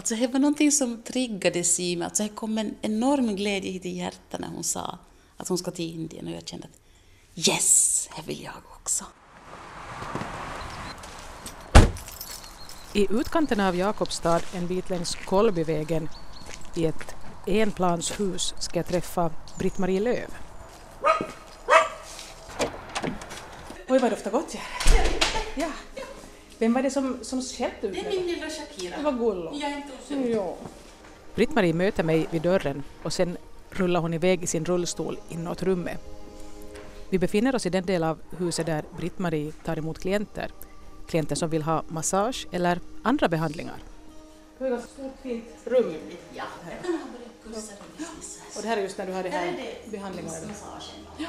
Alltså det var någonting som triggades i mig. Alltså det kom en enorm glädje hit i hjärtat när hon sa att hon ska till Indien. Och jag kände att yes, det vill jag också. I utkanten av Jakobstad, en bit längs Kolbyvägen, i ett enplanshus ska jag träffa Britt-Marie Löv. Oj, vad doftar gott. Ja. Vem var det som skällde ut? Det är min lilla Shakira. Det var gullo. Jag är inte osäker. Ja. Britt-Marie möter mig vid dörren och sen rullar hon iväg i sin rullstol inåt rummet. Vi befinner oss i den del av huset där Britt-Marie tar emot klienter. Klienter som vill ha massage eller andra behandlingar. Det är ett stort fint rum. Ja, jag kan ha börjat kurser och Och det här är just när du har det här behandlingarna. massagen. Ja.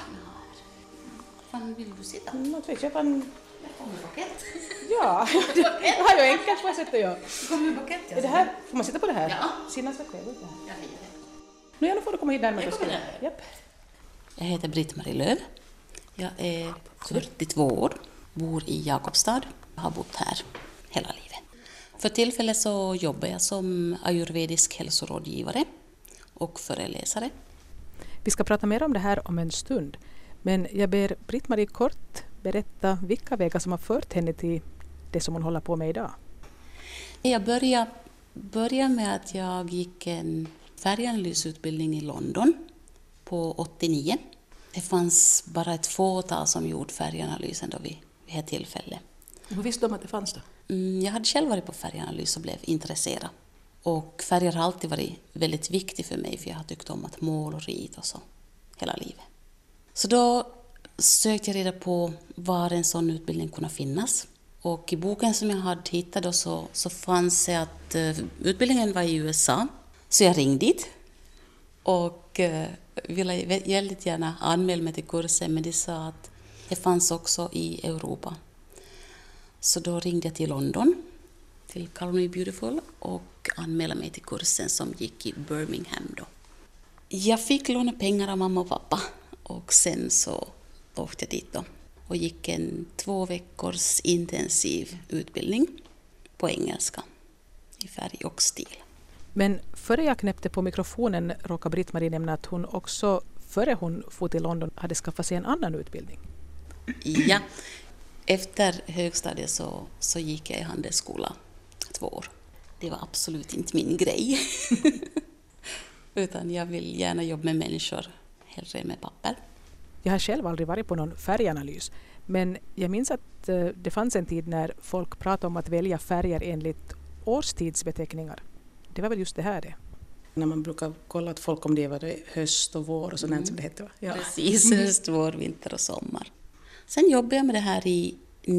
Fan, vill du sitta? Jag tror jag kan... Kommer paket? Ja, det har jag enkelt på ett sätt att göra. Kommer paket? Är det här, får man sitta på det här? Ja. Sinnas vad trevligt det här. Jag heter Nu får du komma hit närmare. Jag kommer där. Japp. Jag heter Britt-Marie Löv. Jag är 42 år, bor i Jakobstad. Jag har bott här hela livet. För tillfället så jobbar jag som ayurvedisk hälsorådgivare och föreläsare. Vi ska prata mer om det här om en stund. Men jag ber Britt-Marie kort berätta vilka vägar som har fört henne till det som hon håller på med idag. Jag började med att jag gick en färganalysutbildning i London på 89. Det fanns bara ett fåtal som gjort färganalysen då vid det tillfället. Hur visste de att det fanns då? Jag hade själv varit på färganalys och blev intresserad. Och färger har alltid varit väldigt viktigt för mig för jag har tyckt om att måla och rita och så hela livet. Så då sökte jag reda på var en sån utbildning kunde finnas. Och i boken som jag hade hittat då så fanns det att utbildningen var i USA. Så jag ringde dit och ville väldigt gärna anmäla mig till kursen, men de sa att det fanns också i Europa. Så då ringde jag till London, till Call Me Beautiful, och anmälde mig till kursen som gick i Birmingham då. Jag fick låna pengar av mamma och pappa och sen så åkte jag dit då och gick en 2 veckors intensiv utbildning på engelska i färg och stil. Men före jag knäppte på mikrofonen råkade Britt-Marie nämna att hon också före hon for till London hade skaffat sig en annan utbildning. Ja, efter högstadiet så gick jag i handelsskola 2 år. Det var absolut inte min grej. Utan jag vill gärna jobba med människor, hellre med papper. Jag har själv aldrig varit på någon färganalys, men jag minns att det fanns en tid när folk pratade om att välja färger enligt årstidsbeteckningar. Det var väl just det här det. När man brukar kolla att folk om det var höst och vår och sådant som det hette. Va? Ja. Precis, höst, vår, vinter och sommar. Sen jobbade jag med det här i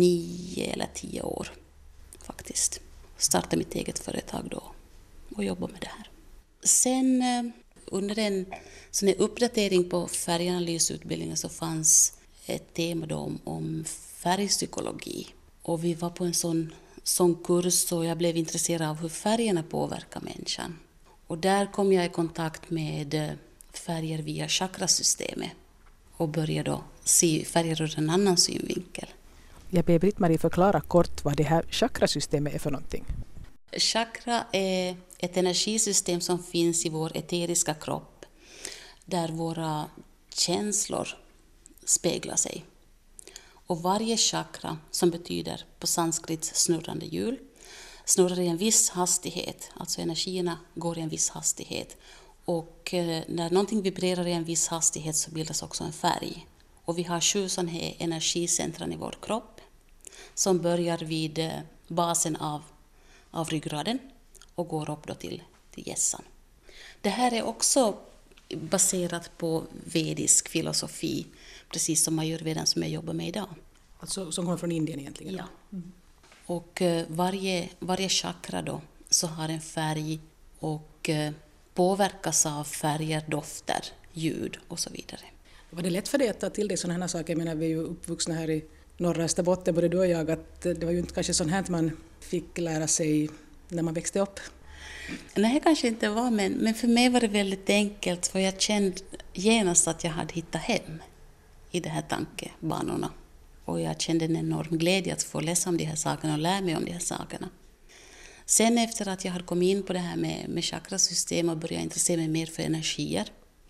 9 eller 10 år faktiskt. Startade mitt eget företag då och jobbade med det här. Sen under en sån här uppdatering på färganalysutbildningen så fanns ett tema då om färgpsykologi. Och vi var på en sån kurs och jag blev intresserad av hur färgerna påverkar människan. Och där kom jag i kontakt med färger via chakrasystemet och började då se färger ur en annan synvinkel. Jag ber Britt-Marie förklara kort vad det här chakrasystemet är för någonting. Chakra är ett energisystem som finns i vår eteriska kropp där våra känslor speglar sig. Och varje chakra, som betyder på sanskrit snurrande hjul, snurrar i en viss hastighet, alltså energierna går i en viss hastighet. Och när någonting vibrerar i en viss hastighet så bildas också en färg. Och vi har 7 sådana här energicentran i vår kropp som börjar vid basen av ryggraden och går upp då till hjässan. Det här är också baserat på vedisk filosofi, precis som ayurvedan som jag jobbar med idag. Alltså som kommer från Indien egentligen? Ja. Och varje chakra då så har en färg och påverkas av färger, dofter, ljud och så vidare. Var det lätt för dig att ta till dig sådana här saker? Jag menar, vi är ju uppvuxna här i norra Österbotten, både du och jag, att det var ju inte kanske sånt här man fick lära sig när man växte upp. Nej, kanske inte var, men för mig var det väldigt enkelt, för jag kände genast att jag hade hittat hem i de här tankebanorna. Och jag kände en enorm glädje att få läsa om de här sakerna och lära mig om de här sakerna. Sen efter att jag hade kommit in på det här med chakrasystem och började intressera mig mer för energier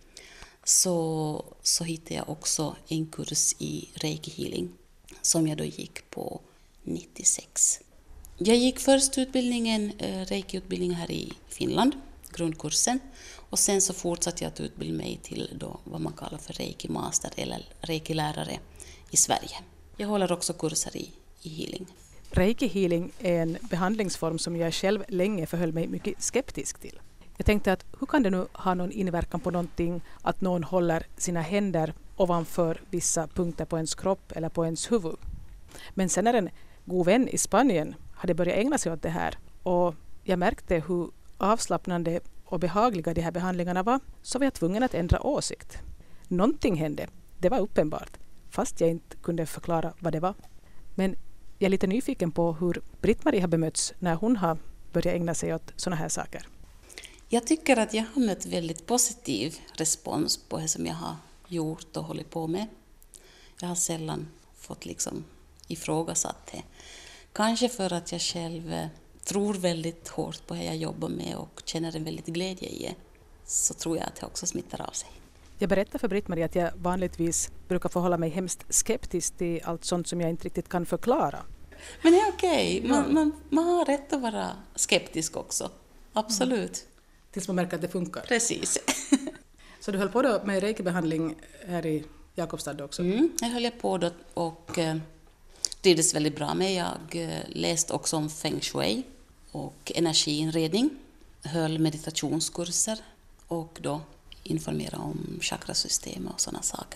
så hittade jag också en kurs i reiki healing som jag då gick på 96. Jag gick först reiki-utbildningen här i Finland, grundkursen, och sen så fortsatte jag att utbilda mig till då vad man kallar för reiki-master eller reiki-lärare i Sverige. Jag håller också kurser i healing. Reiki-healing är en behandlingsform som jag själv länge förhöll mig mycket skeptisk till. Jag tänkte att hur kan det nu ha någon inverkan på någonting att någon håller sina händer ovanför vissa punkter på ens kropp eller på ens huvud. Men sen när en god vän i Spanien hade börjat ägna sig åt det här och jag märkte hur avslappnande och behagliga de här behandlingarna var, så var jag tvungen att ändra åsikt. Någonting hände, det var uppenbart, fast jag inte kunde förklara vad det var. Men jag är lite nyfiken på hur Britt-Marie har bemötts när hon har börjat ägna sig åt sådana här saker. Jag tycker att jag har mött väldigt positiv respons på det som jag har gjort och hållit på med. Jag har sällan fått ifrågasatt det. Kanske för att jag själv tror väldigt hårt på det jag jobbar med och känner en väldigt glädje i det, så tror jag att det också smittar av sig. Jag berättar för Britt-Marie att jag vanligtvis brukar förhålla mig hemskt skeptisk till allt sånt som jag inte riktigt kan förklara. Men det är okej. Man har rätt att vara skeptisk också. Absolut. Tills man märker att det funkar. Precis. Så du höll på då med reikibehandling här i Jakobstad också? Jag höll på då och trivdes väldigt bra med. Jag läste också om feng shui och energiinredning. Höll meditationskurser och då informerade om chakrasystem och sådana saker.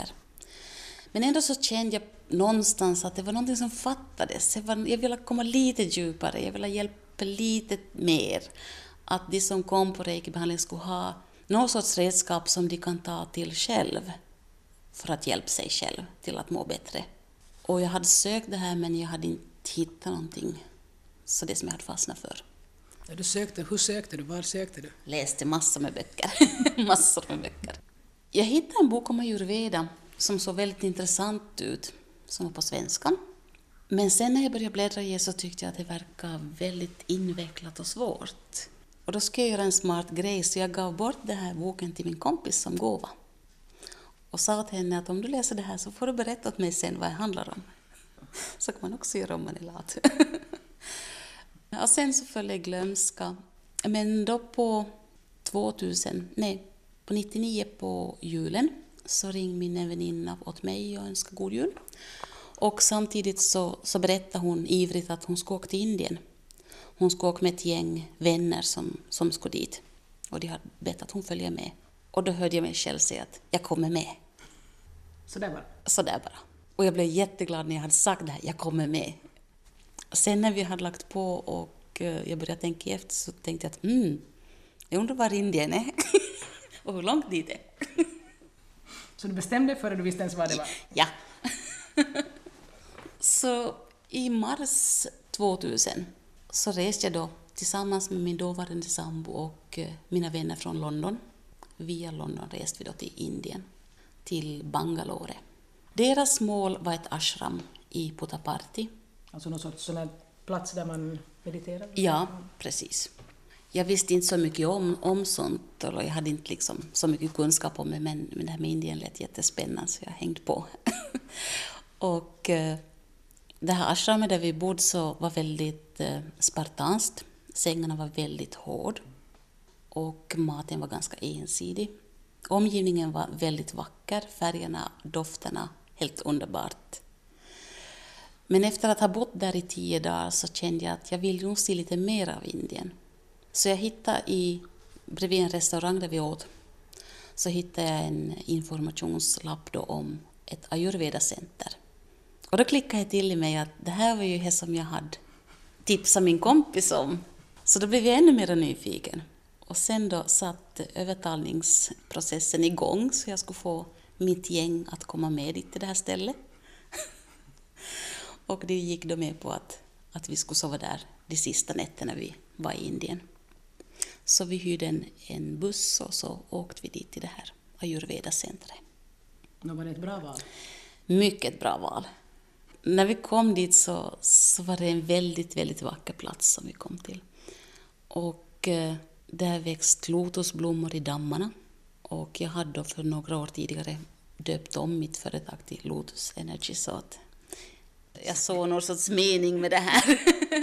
Men ändå så kände jag någonstans att det var någonting som fattades. Jag ville komma lite djupare, jag ville hjälpa lite mer. Att de som kom på reikibehandling skulle ha någon sorts redskap som de kan ta till själv för att hjälpa sig själv till att må bättre. Och jag hade sökt det här men jag hade inte hittat någonting. Så det som jag hade fastnat för. Ja, hur sökte du? Var sökte du? Läste massor med böcker. Massor med böcker. Jag hittade en bok om ayurveda som såg väldigt intressant ut, som var på svenska. Men sen när jag började bläddra i så tyckte jag att det verkade väldigt invecklat och svårt. Och då skulle jag göra en smart grej, så jag gav bort den här boken till min kompis som gåva. Och sa till henne att om du läser det här så får du berätta åt mig sen vad det handlar om. Så kan man också göra om man är lat. Och sen så följde jag glömska. Men då på 99 på julen så ringde min väninna åt mig och önskade god jul. Och samtidigt så berättade hon ivrigt att hon skulle åka till Indien. Hon skulle åka med ett gäng vänner som skulle dit. Och de hade bett att hon följer med. Och då hörde jag mig själv säga att jag kommer med. Så där bara. Och jag blev jätteglad när jag hade sagt det här, jag kommer med. Sen när vi hade lagt på och jag började tänka efter så tänkte jag att jag undrar var Indien är. Och hur långt dit är. Så du bestämde före du visste ens vad det var? Ja. Så i mars 2000 så reste jag då tillsammans med min dåvarande sambo och mina vänner från London. Via London reste vi då till Indien, till Bangalore. Deras mål var ett ashram i Puttaparthi. Alltså någon sorts sån här plats där man mediterar? Ja, precis. Jag visste inte så mycket om sånt, och jag hade inte så mycket kunskap om det, men det här med Indien lät jättespännande så jag hängde på. Och det här ashramet där vi bodde så var väldigt spartanskt. Sängarna var väldigt hård och maten var ganska ensidig. Omgivningen var väldigt vacker, färgerna, dofterna, helt underbart. Men efter att ha bott där i 10 dagar så kände jag att jag vill nog se lite mer av Indien. Så jag hittade bredvid en restaurang där vi åt, så hittade jag en informationslapp då om ett ayurveda-center. Och då klickade jag till i mig att det här var ju det som jag hade tipsat min kompis om. Så då blev jag ännu mer nyfiken. Och sen då satt övertalningsprocessen igång så jag skulle få mitt gäng att komma med dit till det här stället. Och det gick då med på att vi skulle sova där de sista nätterna vi var i Indien. Så vi hyrde en buss och så åkte vi dit till det här ayurveda-centret. Var det ett bra val? Mycket bra val. När vi kom dit så var det en väldigt, väldigt vacker plats som vi kom till. Och där växt lotusblommor i dammarna. Och jag hade då för några år tidigare döpt om mitt företag till Lotus Energy, så att jag såg någon sorts mening med det här.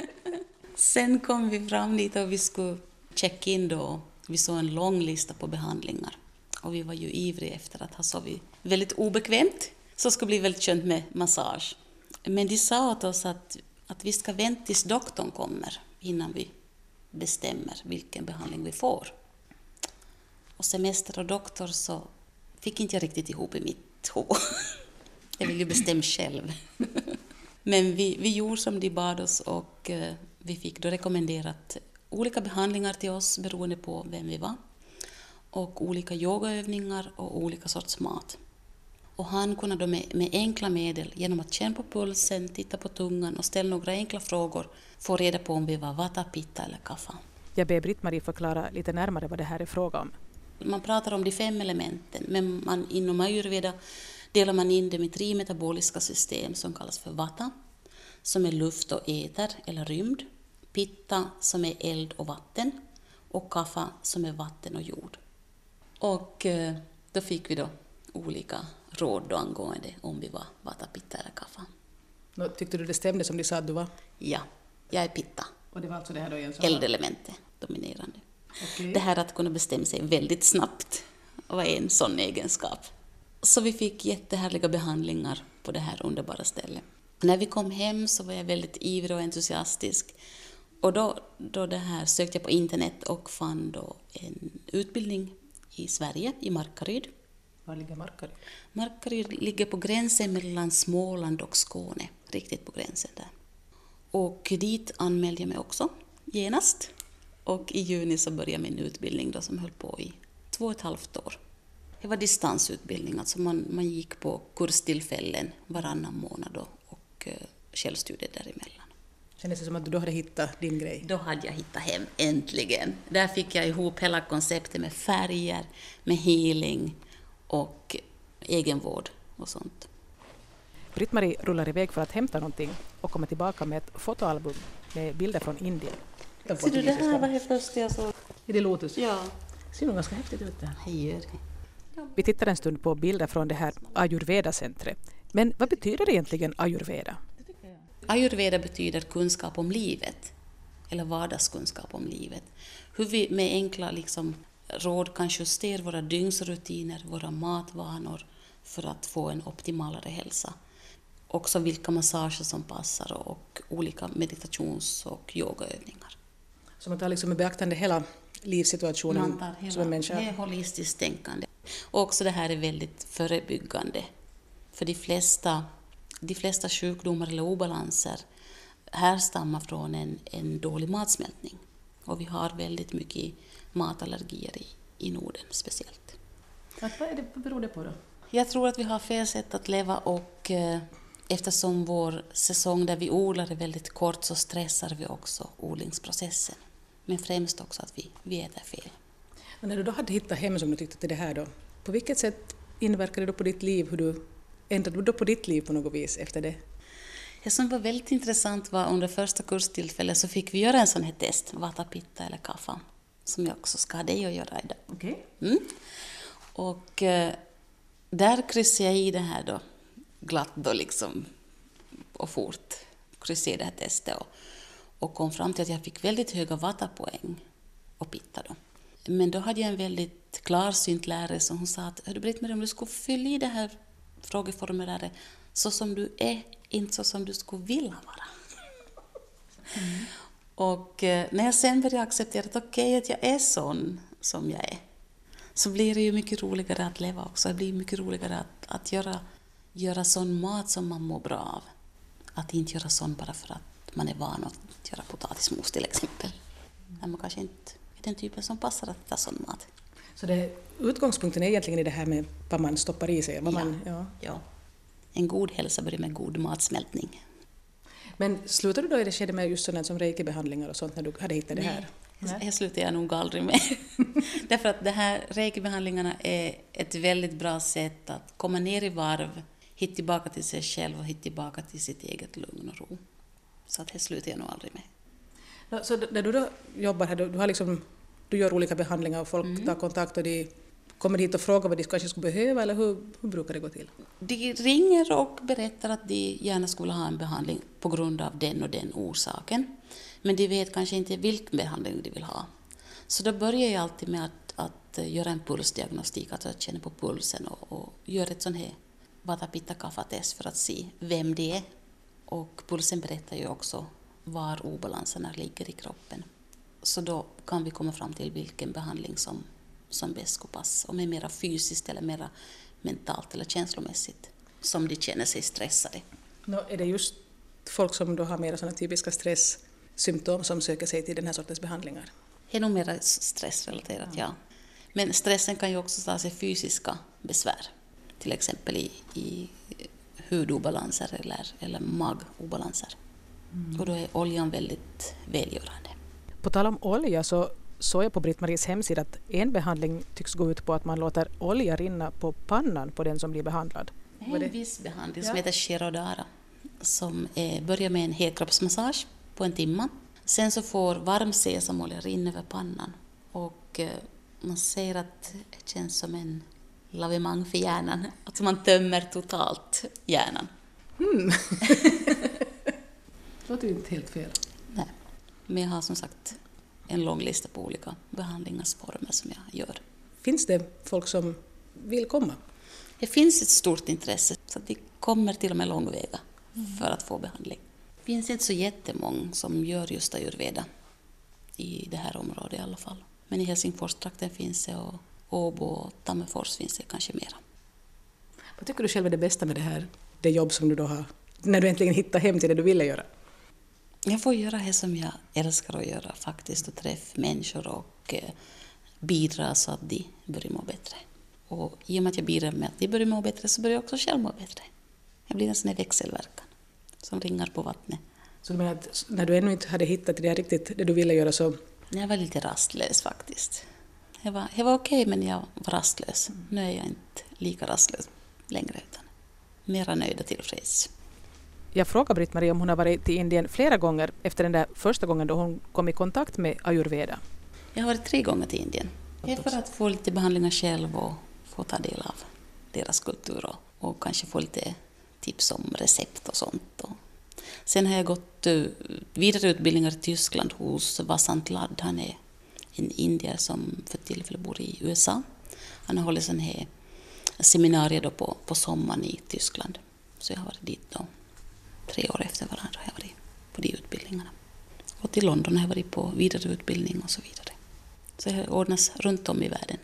Sen kom vi fram dit och vi skulle checka in då. Vi såg en lång lista på behandlingar. Och vi var ju ivriga efter att ha sovit väldigt obekvämt. Så det skulle bli väldigt skönt med massage. Men de sa åt oss att vi ska vänta tills doktorn kommer innan vi bestämmer vilken behandling vi får. Och semester och doktor så fick inte jag riktigt ihop i mitt huvud. Jag ville ju bestämma själv. Men vi gjorde som de bad oss och vi fick då rekommenderat olika behandlingar till oss beroende på vem vi var. Och olika yogaövningar och olika sorts mat. Och han kunde då med enkla medel, genom att känna på pulsen, titta på tungan och ställa några enkla frågor, få reda på om vi var vata, pitta eller kapha. Jag ber Britt-Marie förklara lite närmare vad det här är fråga om. Man pratar om de 5 elementen, men inom ayurveda delar man in det med 3 metaboliska system som kallas för vata, som är luft och eter eller rymd, pitta som är eld och vatten och kapha som är vatten och jord. Och då fick vi då olika råd då angående om vi var vata, pitta eller kapha. Tyckte du det stämde som de sa att du var? Ja, jag är pitta. Och det var alltså det här då igen? Eldelementet, dominerande. Okay. Det här att kunna bestämma sig väldigt snabbt var en sån egenskap. Så vi fick jättehärliga behandlingar på det här underbara stället. När vi kom hem så var jag väldigt ivrig och entusiastisk. Och då det här sökte jag på internet och fann då en utbildning i Sverige, i Markaryd. Var ligger Markaryd? Markaryd ligger på gränsen mellan Småland och Skåne, riktigt på gränsen där. Och dit anmälde jag mig också genast. Och i juni så började min utbildning då, som höll på i 2,5 år. Det var distansutbildning, alltså man gick på kurstillfällen varannan månad då, och självstudier däremellan. Kändes det som att du då hade hittat din grej? Då hade jag hittat hem, äntligen. Där fick jag ihop hela konceptet med färger, med healing och egenvård och sånt. Britt-Marie rullar iväg för att hämta någonting och kommer tillbaka med ett fotoalbum med bilder från Indien. Ser du, det här var det första jag såg. Är det Lotus? Ja. Det ser nog ganska häftigt ut det här. Det gör det. Vi tittar en stund på bilder från det här Ayurveda-centret. Men vad betyder egentligen Ayurveda? Ayurveda betyder kunskap om livet, eller vardagskunskap om livet. Hur vi med enkla råd kan justera våra dygnsrutiner, våra matvanor för att få en optimalare hälsa. Också vilka massager som passar och olika meditations- och yogaövningar. Så man tar liksom med beaktande hela livssituationen som en människa? Det är holistiskt tänkande. Och också det här är väldigt förebyggande. För de flesta sjukdomar eller obalanser härstammar från en dålig matsmältning. Och vi har väldigt mycket matallergier i Norden speciellt. Vad beror det på då? Jag tror att vi har fel sätt att leva och eftersom vår säsong där vi odlar är väldigt kort så stressar vi också odlingsprocessen. Men främst också att vi äter fel. Och när du då hade hittat hem som du tyckte till det här då, på vilket sätt inverkade det då på ditt liv? Ändrade du då på ditt liv på något vis efter det? Det som var väldigt intressant var under första kurstillfället så fick vi göra en sån här test, vata, pitta eller kapha, som jag också ska ha dig att göra idag. Okej. Och där kryssade jag i det här då, glatt då och fort kryssade i det här testet och kom fram till att jag fick väldigt höga vata-poäng och pitta då. Men då hade jag en väldigt klarsynt lärare som hon sa att hörru Britt-Marie, om du skulle fylla i det här frågeformuläret så som du är, inte så som du skulle vilja vara. Och när jag sen började acceptera att okej, att jag är sån som jag är, så blir det ju mycket roligare att leva också. Det blir mycket roligare att göra sån mat som man mår bra av. Att inte göra sån bara för att man är van att göra potatismos till exempel. Där man kanske inte är den typen som passar att äta sån mat. Så utgångspunkten är egentligen i det här med vad man stoppar i sig? Ja. En god hälsa börjar med god matsmältning. Men slutade du då i det skedet med just sådant som reiki-behandlingar och sånt när du hade hittat det här? Nej, det slutade jag nog aldrig med. Därför att det här reiki-behandlingarna är ett väldigt bra sätt att komma ner i varv, hitta tillbaka till sig själv och hitta tillbaka till sitt eget lugn och ro. Så att det slutade jag nog aldrig med. Så när du då jobbar här, du har liksom, du gör olika behandlingar och folk tar kontakt och de kommer hit och frågar vad de kanske skulle behöva, eller hur brukar det gå till? De ringer och berättar att de gärna skulle ha en behandling på grund av den och den orsaken. Men de vet kanske inte vilken behandling de vill ha. Så då börjar jag alltid med att göra en pulsdiagnostik, att jag känner på pulsen och gör ett sånt här vata-pitta-kapha-test för att se vem det är. Och pulsen berättar ju också var obalanserna ligger i kroppen. Så då kan vi komma fram till vilken behandling som bäst ska passa. Om det är mer fysiskt eller mer mentalt eller känslomässigt som de känner sig stressade. Är det just folk som då har mer sådana typiska stresssymptom som söker sig till den här sortens behandlingar? Det är nog mer stressrelaterat, ja. Men stressen kan ju också ta sig fysiska besvär. Till exempel i hudobalanser eller magobalanser. Och då är oljan väldigt välgörande. På tal om olja så såg jag på Britt-Maries hemsida att en behandling tycks gå ut på att man låter olja rinna på pannan på den som blir behandlad. Det är en viss behandling som heter Shirodara som börjar med en helkroppsmassage på 1 timme. Sen så får varm sesamolja rinna över pannan och man ser att det känns som en lavemang för hjärnan. Att man tömmer totalt hjärnan. Det låter ju inte helt fel. Nej, men jag har som sagt en lång lista på olika behandlingsformer som jag gör. Finns det folk som vill komma? Det finns ett stort intresse så att de kommer till och med långväga för att få behandling. Det finns inte så jättemånga som gör just ayurveda i det här området i alla fall. Men i Helsingfors-trakten finns det och Åbo och Tammerfors finns det kanske mera. Vad tycker du själv är det bästa med det jobb som du då har, när du äntligen hittar hem till det du ville göra? Jag får göra det som jag älskar att göra faktiskt och träffa människor och bidra så att de börjar må bättre. Och i och med att jag bidrar med att de börjar må bättre så börjar jag också själv må bättre. Jag blir en sån här växelverkan som ringar på vattnet. Så du menar att när du ännu inte hade hittat det du ville göra så... Jag var lite rastlös faktiskt. Jag var okej, men jag var rastlös. Nu är jag inte lika rastlös längre utan mera nöjd och tillfreds. Jag frågade Britt-Marie om hon har varit till Indien flera gånger efter den där första gången då hon kom i kontakt med ayurveda. Jag har varit 3 gånger till Indien. Det är för att få lite behandlingar själv och få ta del av deras kultur och kanske få lite tips om recept och sånt. Sen har jag gått vidareutbildningar i Tyskland hos Vasant Ladd. Han är en indier som för tillfället bor i USA. Han har hållit sån här seminarier då på sommaren i Tyskland. Så jag har varit dit då 3 år efter varandra har jag varit på de utbildningarna. Och till London har jag varit på vidareutbildning och så vidare. Så det ordnas runt om i världen.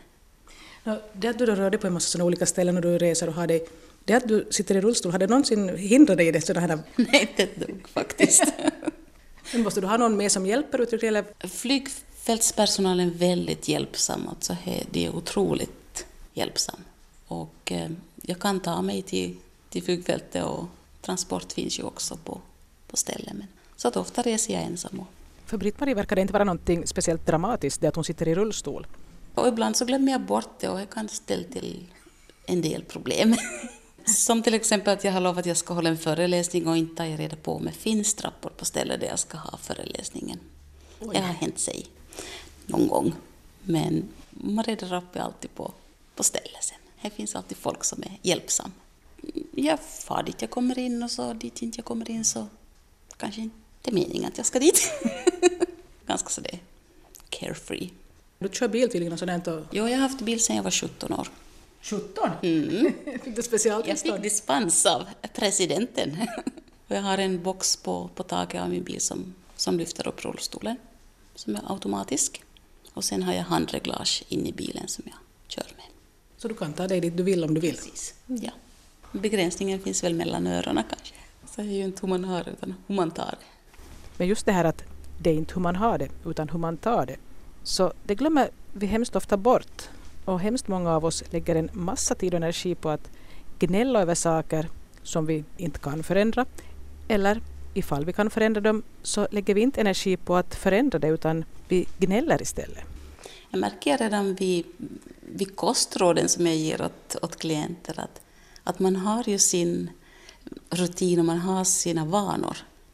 Det att du då rör dig på en massa sådana olika ställen och du reser och har dig, det att du sitter i rullstol, har det någonsin hindrat dig i det sådana här? Nej, inte ett dugg faktiskt. Men måste du ha någon med som hjälper ut eller? Flygfältspersonalen är väldigt hjälpsam, alltså det är otroligt hjälpsam. Och jag kan ta mig till flygfältet och transport finns ju också på ställen. Men så att ofta reser jag ensam. För Britt-Marie verkar det inte vara någonting speciellt dramatiskt det att hon sitter i rullstol. Och ibland så glömmer jag bort det och jag kan ställa till en del problem. Som till exempel att jag har lovat att jag ska hålla en föreläsning och inte har reda på med finstrappor på stället där jag ska ha föreläsningen. Oj. Det har hänt sig någon gång. Men man reder upp alltid på stället sen. Här finns alltid folk som är hjälpsam. Jag far dit jag kommer in och så dit inte jag kommer in så kanske inte är meningen att jag ska dit. Ganska så det carefree. Du kör bil tydligen och sådant? Jo, jag har haft bil sedan jag var 17 år. 17? Fick du specialtillstånd? Jag fick dispens av presidenten. Och jag har en box på taket av min bil som lyfter upp rullstolen, som är automatisk. Och sen har jag handreglage in i bilen som jag kör med. Så du kan ta dig dit du vill om du vill? Precis, ja. Begränsningen finns väl mellan öronen kanske. Så det är ju inte hur man hör utan hur man tar det. Men just det här att det är inte hur man har det utan hur man tar det. Så det glömmer vi hemskt ofta bort. Och hemskt många av oss lägger en massa tid och energi på att gnälla över saker som vi inte kan förändra. Eller ifall vi kan förändra dem så lägger vi inte energi på att förändra det utan vi gnäller istället. Jag märker redan vid kostråden som jag ger åt klienter att man har ju sin rutin och man har sina vanor.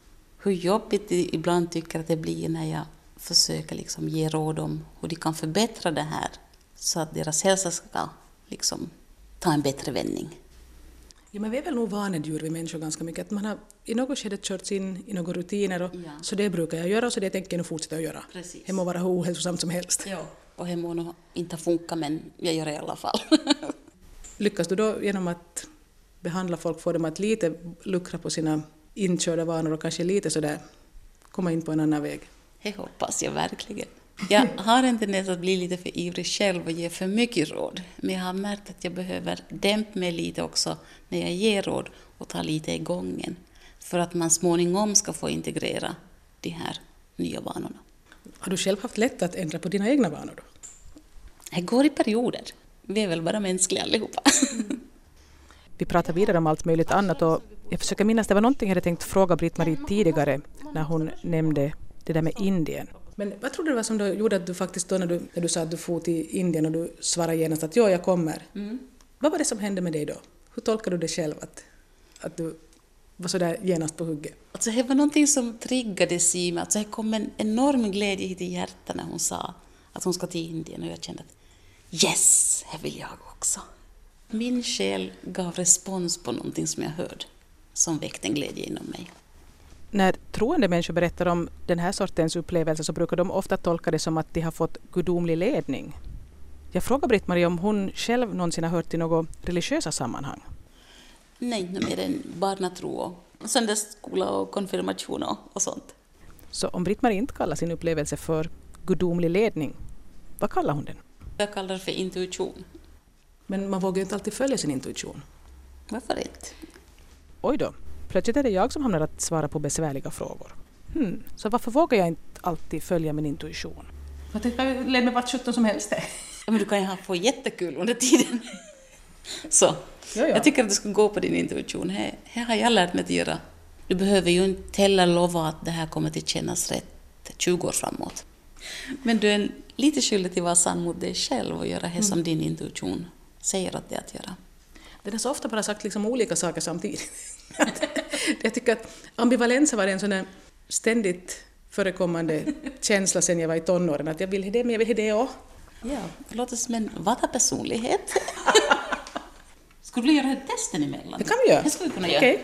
hur jobbigt de ibland tycker att det blir när jag försöker liksom ge råd om hur de kan förbättra det här så att deras hälsa ska liksom ta en bättre vändning. Ja, men vi är väl nog vanedjur vi människor ganska mycket. Att man har i något skede körts in i några rutiner och så det brukar jag göra och så det tänker jag nog fortsätta att göra. Precis. Det må vara hur ohälsosamt som helst. Ja. Och det må nog inte funka, men jag gör det i alla fall. Lyckas du då genom att behandla folk, få dem att lite luckra på sina inkörda vanor och kanske lite sådär komma in på en annan väg? Det hoppas jag verkligen. Jag har en tendens att bli lite för ivrig själv och ge för mycket råd. Men jag har märkt att jag behöver dämpa mig lite också när jag ger råd och ta lite i gången. För att man småningom ska få integrera de här nya vanorna. Har du själv haft lätt att ändra på dina egna vanor då? Det går i perioder. Vi är väl bara mänskliga allihopa. Vi pratar vidare om allt möjligt annat och jag försöker minnas, det var någonting jag hade tänkt fråga Britt-Marie tidigare när hon nämnde det där med Indien. Men vad tror du det var som då gjorde att du faktiskt då när du sa att du for till Indien och du svarade genast att ja, jag kommer. Vad var det som hände med dig då? Hur tolkar du det själv att du var så där genast på hugget? Alltså det var någonting som triggades i mig. Alltså det kom en enorm glädje hit i hjärtat när hon sa att hon ska till Indien och jag kände att yes, det vill jag också. Min själ gav respons på någonting som jag hörde som väckte en glädje inom mig. När troende människor berättar om den här sortens upplevelser så brukar de ofta tolka det som att de har fått gudomlig ledning. Jag frågar Britt-Marie om hon själv någonsin har hört i något religiösa sammanhang. Nej, inte mer än barnatro och söndagsskola och konfirmation och sånt. Så om Britt-Marie inte kallar sin upplevelse för gudomlig ledning, vad kallar hon den? Jag kallar det för intuition. Men man vågar ju inte alltid följa sin intuition. Varför inte? Oj då, plötsligt är det jag som hamnar att svara på besvärliga frågor. Så varför vågar jag inte alltid följa min intuition? Jag tänker leda mig vart 17 som helst. Ja, men du kan ju få jättekul under tiden. Så, jag tycker att du ska gå på din intuition. Här har jag lärt mig att göra. Du behöver ju inte heller lova att det här kommer att kännas rätt 20 år framåt. Men du är lite skyldig till att vara sann mot dig själv och göra det som din intuition säger att det är att göra. Det är så ofta bara sagt liksom olika saker samtidigt. Jag tycker att ambivalens har varit en sån här ständigt förekommande känsla sen jag var i tonåren. Att jag vill det, men jag vill det också. Ja, det låter som en vata-personlighet. Skulle vi göra ett testen emellan? Det kan vi göra. Det skulle vi kunna göra. Okej.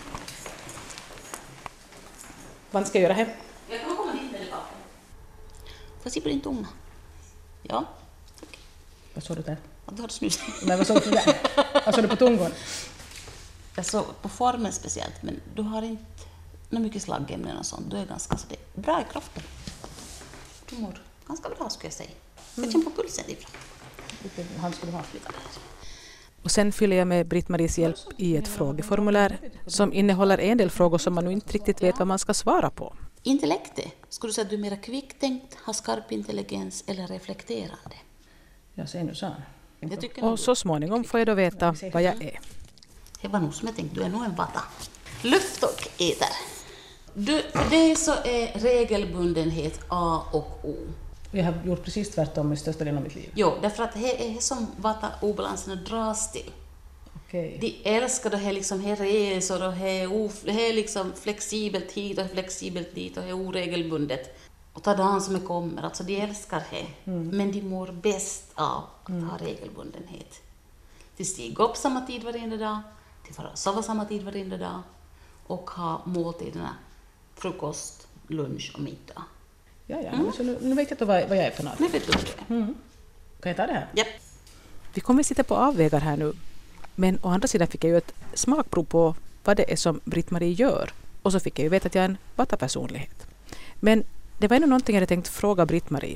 Vad ska jag göra här? Jag kan komma hit med det bakom. Får jag se på din tunga? Ja. Okay. Vad såg du där? Ja, du har snus. Men vad såg du där? Vad såg du på tungan? Jag såg på formen speciellt, men du har inte något mycket slaggämnen och sånt. Du är ganska så det är bra i kroppen. Du mår ganska bra, skulle jag säga. Jag känner på pulsen ifrån. Han skulle ha flyttat. Och sen fyller jag med Britt-Maries hjälp i ett frågeformulär som innehåller en del frågor som man nu inte riktigt vet vad man ska svara på. Intellektet. Skulle du säga att du är mer kvicktänkt, har skarp intelligens eller reflekterande? Jag säger nu så. Och så småningom får jag då veta vad jag är. Det var nog som jag tänkte, du är nog en vata. Luft och äter. Det så är regelbundenhet A och O. Jag har gjort precis tvärtom i största delen av mitt liv. Jo, därför att det är som vata-obalanserna dras till. Okay. De älskar det här liksom, här resor och här är liksom flexibelt hit och flexibelt dit och här oregelbundet. Och ta dagen som kommer, alltså de älskar det. Men de mår bäst av att ha regelbundenhet. De stiger upp samma tid varje dag, de får sova samma tid varje dag och ha måltiderna frukost, lunch och middag. Ja. Så nu vet jag vad jag är för något. Nu vet du vad det är. Kan jag ta det här? Ja. Vi kommer sitta på avvägar här nu. Men å andra sidan fick jag ju ett smakprov på vad det är som Britt-Marie gör. Och så fick jag ju veta att jag är en vata-personlighet. Men det var ändå någonting jag hade tänkt fråga Britt-Marie.